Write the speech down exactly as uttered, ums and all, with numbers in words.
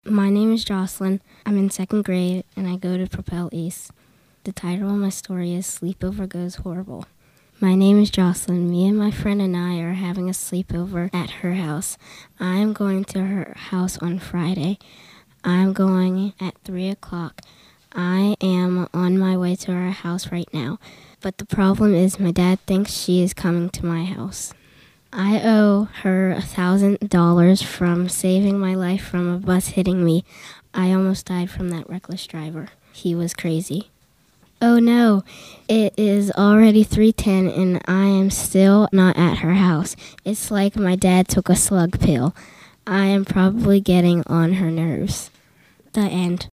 My name is Jocelyn. I'm in second grade and I go to Propel East. The title of my story is Sleepover Goes Horrible. My name is Jocelyn. Me and my friend and I are having a sleepover at her house. I'm going to her house on Friday. I'm going at three o'clock. I am on my way to her house right now. But the problem is my dad thinks she is coming to my house. I owe her a thousand dollars from saving my life from a bus hitting me. I almost died from that reckless driver. He was crazy. Oh no, it is already three ten and I am still not at her house. It's like my dad took a slug pill. I am probably getting on her nerves. The end.